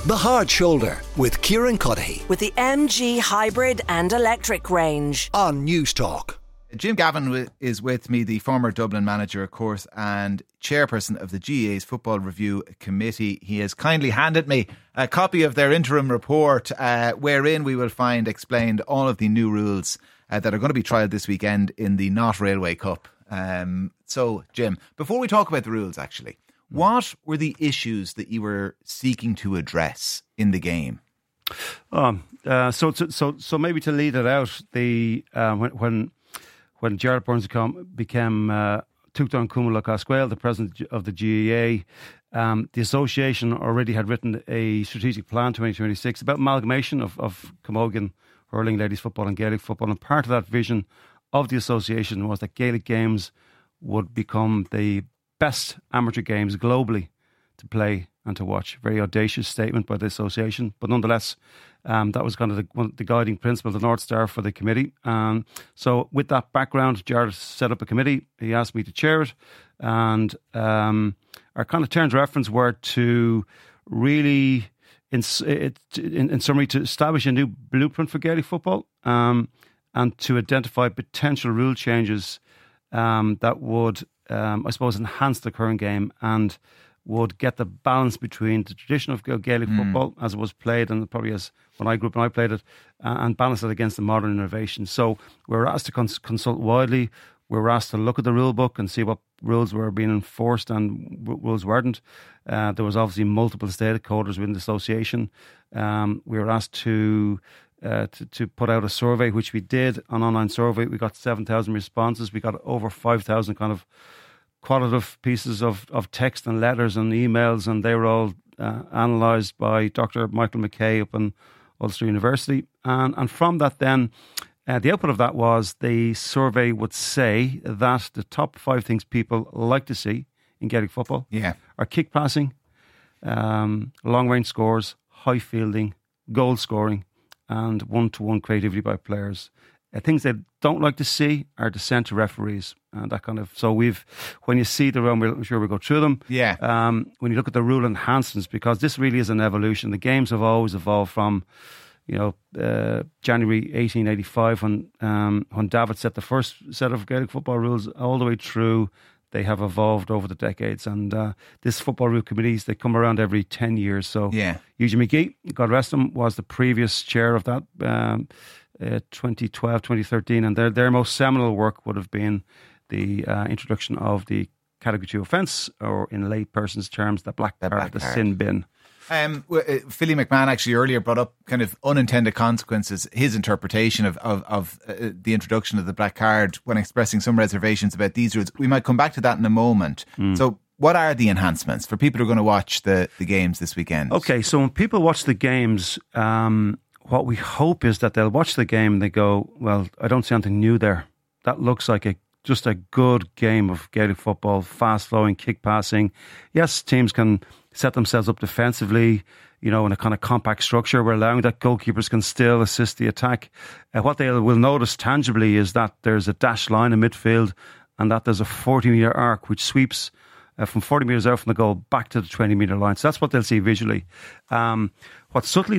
The Hard Shoulder with Kieran Cuddihy with the MG Hybrid and Electric range on News Talk. Jim Gavin is with me, the former Dublin manager, of course, and chairperson of the GAA's Football Review Committee. He has kindly handed me a copy of their interim report, wherein we will find explained all of the new rules that are going to be trialled this weekend in the Not Railway Cup. So, Jim, before we talk about the rules, actually, what were the issues that you were seeking to address in the game? So maybe to lead it out, when Gerard Burns became Tuachtaran Cumhaill Casquale, the president of the GAA, the association already had written a strategic plan 2026 about amalgamation of camogie, hurling, ladies football and Gaelic football. And part of that vision of the association was that Gaelic games would become the best amateur games globally to play and to watch. Very audacious statement by the association, but nonetheless, that was kind of the guiding principle, the North Star for the committee. So with that background, Jared set up a committee. He asked me to chair it, and our kind of terms of reference were to really, in summary, to establish a new blueprint for Gaelic football, and to identify potential rule changes that would, I suppose, enhance the current game and would get the balance between the tradition of Gaelic football as it was played, and probably as when I grew up and I played it, and balance it against the modern innovation. So we were asked to consult widely. We were asked to look at the rule book and see what rules were being enforced and rules weren't. There was obviously multiple stakeholders within the association. We were asked to put out a survey, which we did, an online survey. We got 7,000 responses. We got over 5,000 kind of qualitative pieces of text and letters and emails, and they were all analysed by Dr. Michael McKay up in Ulster University. And from that then, the output of that was the survey would say that the top 5 things people like to see in Gaelic football are kick passing, long-range scores, high fielding, goal scoring, and one-to-one creativity by players. Things they don't like to see are dissent to referees and that kind of. So when you see the room, I'm sure we'll go through them. Yeah. When you look at the rule enhancements, because this really is an evolution. The games have always evolved from, January 1885 when David set the first set of Gaelic football rules all the way through. They have evolved over the decades, and this football rule committees, they come around every 10 years. So Eugene McGee, God rest him, was the previous chair of that. 2012, 2013, and their most seminal work would have been the introduction of the Category 2 offence, or in lay person's terms, the black card, the sin bin. Philly McMahon actually earlier brought up kind of unintended consequences, his interpretation of the introduction of the black card when expressing some reservations about these rules. We might come back to that in a moment. So what are the enhancements for people who are going to watch the games this weekend? Okay, so when people watch the games, what we hope is that they'll watch the game and they go, well, I don't see anything new there. That looks like just a good game of Gaelic football, fast-flowing, kick-passing. Yes, teams can set themselves up defensively, in a kind of compact structure. We're allowing that goalkeepers can still assist the attack. What they will notice tangibly is that there's a dashed line in midfield and that there's a 40-metre arc which sweeps from 40 metres out from the goal back to the 20-metre line. So that's what they'll see visually. What's subtly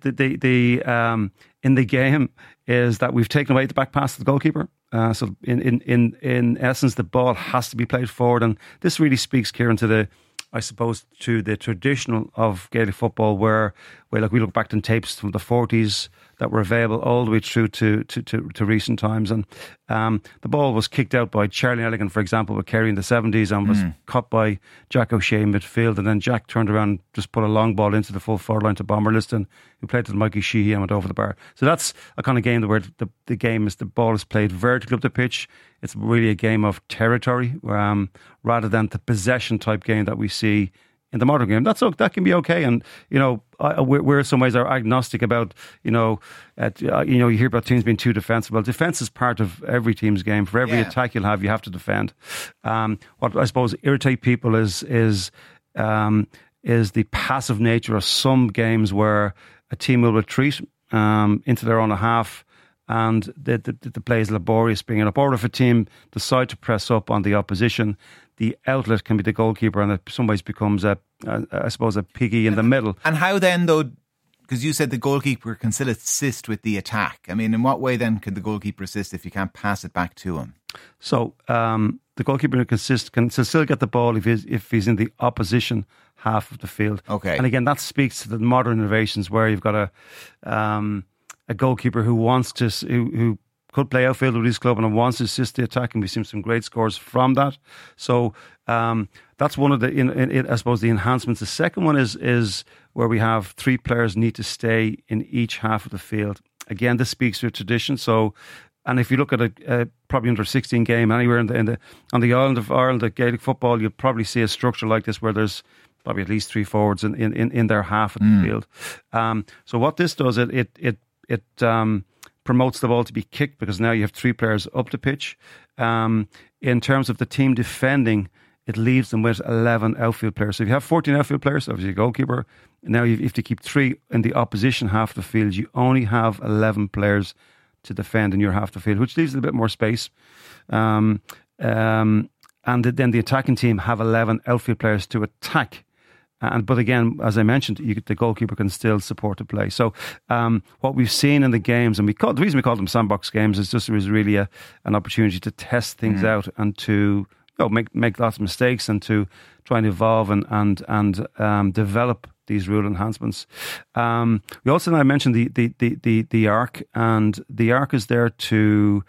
in the game is that we've taken away the back pass to the goalkeeper. So in essence, the ball has to be played forward, and this really speaks, Kieran, to the traditional of Gaelic football, where we look back to tapes from the 40s that were available all the way through to recent times, and the ball was kicked out by Charlie Elligan, for example, with Kerry in the 70s, and was caught by Jack O'Shea in midfield, and then Jack turned around and just put a long ball into the full forward line to Bomber Liston, who played to Mikey Sheehy and went over the bar. So that's a kind of game where the ball is played vertically up the pitch. It's really a game of territory, rather than the possession type game that we see in the modern game. That can be okay, and we're in some ways are agnostic about you hear about teams being too defensive. Well, defense is part of every team's game. For every attack you have to defend. What I suppose irritate people is the passive nature of some games where a team will retreat into their own half, and the play is laborious bringing up. Or if a team decide to press up on the opposition, the outlet can be the goalkeeper, and it in some ways becomes I suppose a piggy in the middle. And how then, though? Because you said the goalkeeper can still assist with the attack. I mean, in what way then can the goalkeeper assist if you can't pass it back to him? So the goalkeeper can still get the ball if he's in the opposition half of the field. Okay. And again, that speaks to the modern innovations where you've got a goalkeeper who wants to who could play outfield with his club and wants to assist the attack, and we've seen some great scores from that. So that's one of the I suppose the enhancements. The second one is where we have 3 players need to stay in each half of the field. Again, this speaks to a tradition. So, and if you look at a probably under 16 game anywhere on the island of Ireland at Gaelic football, you'll probably see a structure like this where there's probably at least 3 forwards in their half of the field. So what this does, it promotes the ball to be kicked because now you have 3 players up the pitch. In terms of the team defending, it leaves them with 11 outfield players. So if you have 14 outfield players, obviously a goalkeeper, now if you keep 3 in the opposition half of the field, you only have 11 players to defend in your half of the field, which leaves a bit more space. And then the attacking team have 11 outfield players to attack. But again, as I mentioned, the goalkeeper can still support the play. So what we've seen in the games, and the reason we call them sandbox games is just there was really an opportunity to test things out and to make lots of mistakes and to try and evolve and develop these rule enhancements. We also now mentioned the ARC, and the ARC is there to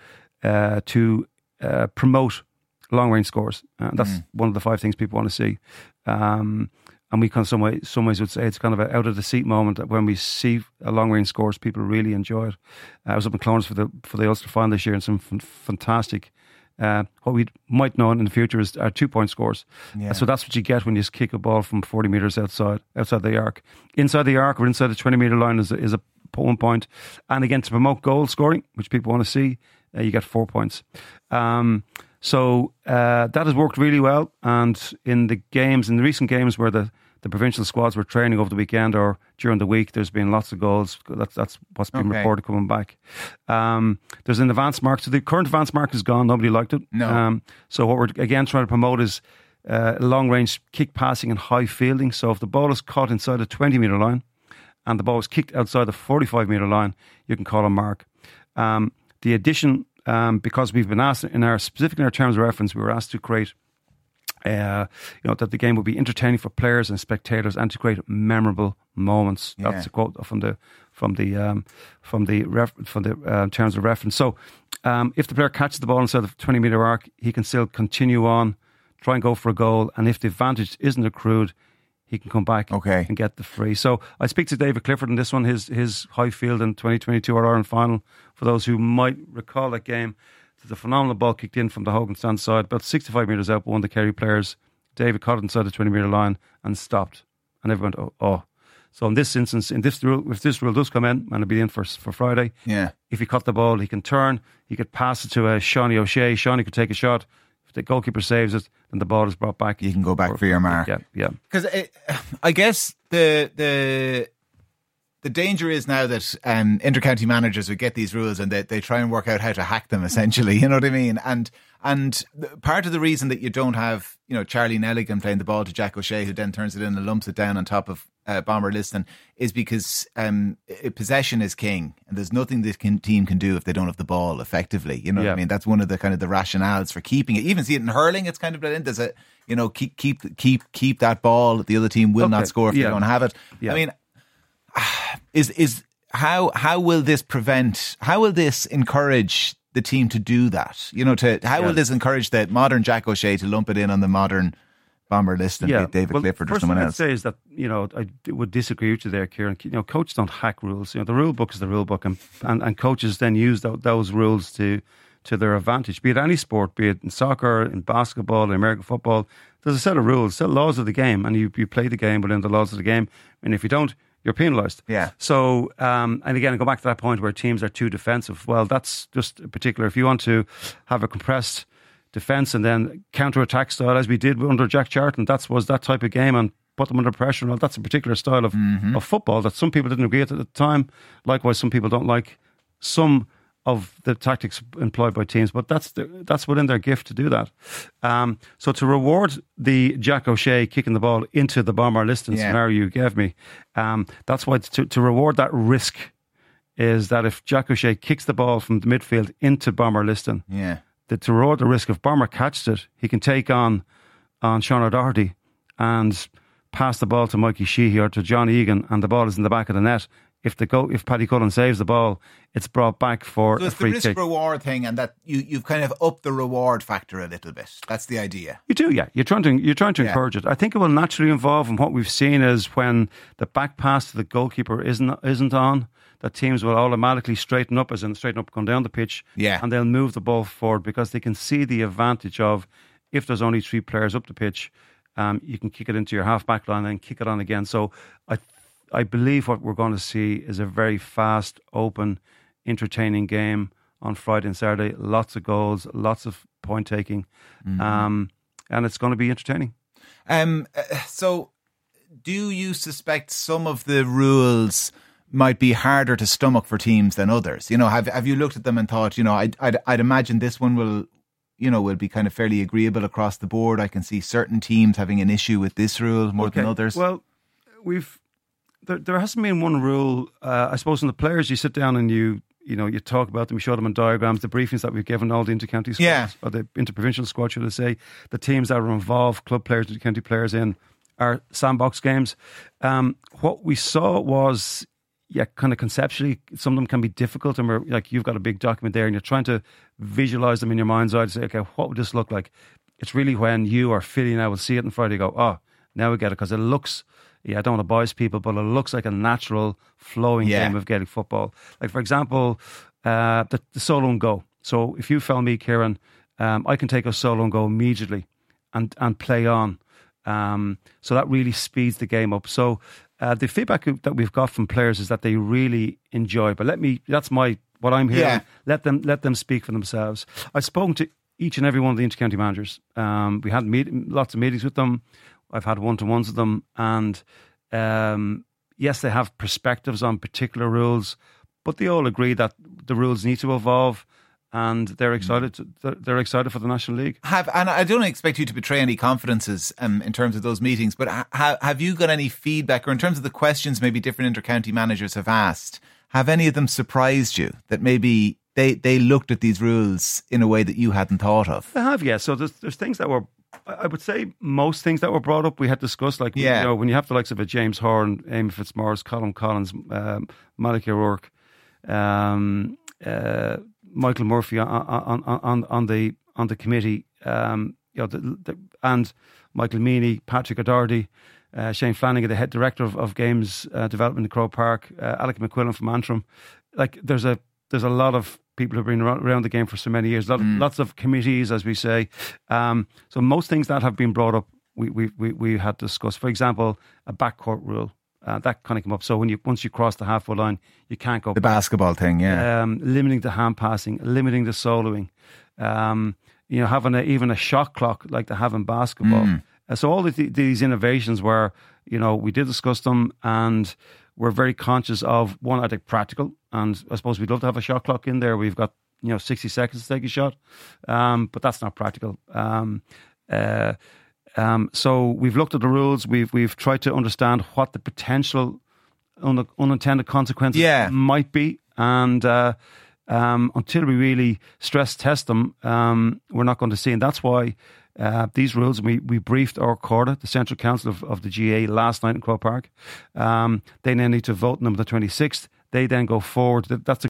promote long range scores. That's one of the 5 things people want to see. And we can some ways would say it's kind of an out of the seat moment that when we see a long range scores, people really enjoy it. I was up in Clones for the Ulster final this year, and some fantastic. What we might know in the future is our 2-point scores. Yeah. So that's what you get when you just kick a ball from 40 metres outside the arc. Inside the arc or inside the 20-metre line is a 1 point. And again, to promote goal scoring, which people want to see, you get 4 points. So that has worked really well. And in the recent games where the provincial squads were training over the weekend or during the week, there's been lots of goals. That's what's been reported coming back. There's an advance mark. So the current advance mark is gone. Nobody liked it. No. So what we're again trying to promote is long range kick passing and high fielding. So if the ball is caught inside the 20-metre line and the ball is kicked outside the 45-metre line, you can call a mark. The addition, because we've been asked specifically in our terms of reference, we were asked to create that the game would be entertaining for players and spectators and to create memorable moments. Yeah. That's a quote from the terms of reference. So if the player catches the ball inside the 20-metre arc, he can still continue on, try and go for a goal, and if the advantage isn't accrued, he can come back and get the free. So I speak to David Clifford in this one, his high field in 2022 All-Ireland final. For those who might recall that game, there's a phenomenal ball kicked in from the Hogan stand side, about 65 metres out, one of the Kerry players. David caught it inside the 20-metre line and stopped. And everyone went, oh. So in this instance, if this rule does come in, and it'll be in for Friday, if he caught the ball, he can turn, he could pass it to Shawnee O'Shea. Shawnee could take a shot. If the goalkeeper saves it, then the ball is brought back. You can go back for your mark. Yeah. Because I guess the danger is now that inter-county managers would get these rules and they try and work out how to hack them, essentially. You know what I mean? And part of the reason that you don't have, Charlie Nelligan playing the ball to Jack O'Shea, who then turns it in and lumps it down on top of Bomber Liston, is because possession is king, and there's nothing this team can do if they don't have the ball effectively. You know what I mean? That's one of the kind of the rationales for keeping it. Even see it in hurling, it's kind of brilliant. There's a keep that ball. The other team will not score if they don't have it. Yeah. I mean, how will this encourage the team to do that? How will this encourage the modern Jack O'Shea to lump it in on the modern Bomber List and David Clifford or someone else? First I'd say is that, I would disagree with you there, Kieran. Coaches don't hack rules. The rule book is the rule book, and coaches then use those rules to their advantage. Be it any sport, be it in soccer, in basketball, in American football, there's a set of rules, set of laws of the game, and you play the game within the laws of the game. And if you don't, you're penalised. Yeah. So, and again, I go back to that point where teams are too defensive. Well, that's just particular. If you want to have a compressed defence and then counter-attack style, as we did under Jack Charlton, was that type of game, and put them under pressure. Well, that's a particular style of football that some people didn't agree with at the time. Likewise, some people don't like some of the tactics employed by teams, but that's within their gift to do that. So to reward the Jack O'Shea kicking the ball into the Bomber Liston scenario you gave me, that's why to reward that risk is that if Jack O'Shea kicks the ball from the midfield into Bomber Liston, to reward the risk, if Bomber catches it, he can take on Sean O'Doherty and pass the ball to Mikey Sheehy or to John Egan, and the ball is in the back of the net. If Paddy Cullen saves the ball, it's brought back for a free kick. It's the risk-reward thing, and that you've kind of upped the reward factor a little bit. That's the idea. You do, yeah. You're trying to encourage it. I think it will naturally evolve, and what we've seen is when the back pass to the goalkeeper isn't on, that teams will automatically straighten up, come down the pitch, and they'll move the ball forward because they can see the advantage of, if there's only 3 players up the pitch, you can kick it into your half-back line and kick it on again. So I believe what we're going to see is a very fast, open, entertaining game on Friday and Saturday. Lots of goals, lots of point taking, and it's going to be entertaining. So, do you suspect some of the rules might be harder to stomach for teams than others? Have you looked at them and thought, I'd imagine this one will be kind of fairly agreeable across the board. I can see certain teams having an issue with this rule more than others. Well, there hasn't been one rule. I suppose in the players, you sit down and you talk about them, you show them in diagrams, the briefings that we've given all the inter-county squads, or the inter-provincial squad, should I say, the teams that are involved, club players, inter-county players in, are sandbox games. What we saw was, kind of conceptually, some of them can be difficult, and we're like, you've got a big document there and you're trying to visualise them in your mind's eye to say, okay, what would this look like? It's really when you or Philly now will see it on Friday, go, oh, now we get it, because it looks, I don't want to bias people, but it looks like a natural flowing game of Gaelic football. Like, for example, the solo and go. So if you found me, Kieran, I can take a solo and go immediately and play on. So that really speeds the game up. So the feedback that we've got from players is that they really enjoy. But that's what I'm hearing. Let them speak for themselves. I've spoken to each and every one of the inter-county managers. We had lots of meetings with them. I've had one-to-ones with them, and yes, they have perspectives on particular rules, but they all agree that the rules need to evolve, and they're excited. They're excited for the National League. And I don't expect you to betray any confidences in terms of those meetings, but have you got any feedback, or in terms of the questions maybe different inter-county managers have asked? Have any of them surprised you that maybe they looked at these rules in a way that you hadn't thought of? They have, yeah. So there's things that were, I would say most things that were brought up we had discussed, like when you have the likes of a James Horan, Amy Fitzmaurice, Colin Collins, Malik O'Rourke, Michael Murphy on the committee, and Michael Meany, Patrick O'Doherty, Shane Flanagan, the head director of games development in Croke Park, Alec McQuillan from Antrim. Like there's a lot of people who've been around the game for so many years. Lots of committees, as we say. So most things that have been brought up, we had discussed. For example, a backcourt rule. That kind of came up. So once you cross the halfway line, you can't go the back. Basketball thing, yeah. Limiting the hand passing, limiting the soloing. Having even a shot clock like they have in basketball. So all these innovations were, we did discuss them, and we're very conscious of, one, I think practical, and I suppose we'd love to have a shot clock in there. We've got 60 seconds to take a shot, but that's not practical. So we've looked at the rules. We've tried to understand what the potential unintended consequences might be, and until we really stress test them, we're not going to see. And that's why these rules, we briefed our Corda, the Central Council of the GA, last night in Croke Park. They then need to vote on them on the 26th. They then go forward. That's